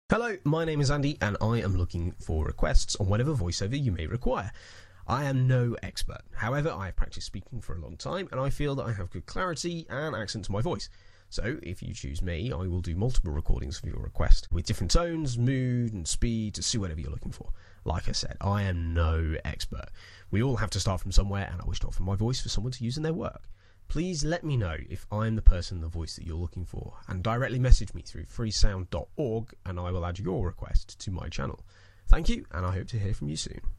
Hello, my name is Andy, and I am looking for requests on whatever voiceover you may require. I am no expert. However, I have practiced speaking for a long time, and I feel that I have good clarity and accent to my voice. So, if you choose me, I will do multiple recordings of your request, with different tones, mood, and speed to suit whatever you're looking for. Like I said, I am no expert. We all have to start from somewhere, and I wish to offer my voice for someone to use in their work. Please let me know if I'm the person, the voice that you're looking for, and directly message me through freesound.org, and I will add your request to my channel. Thank you, and I hope to hear from you soon.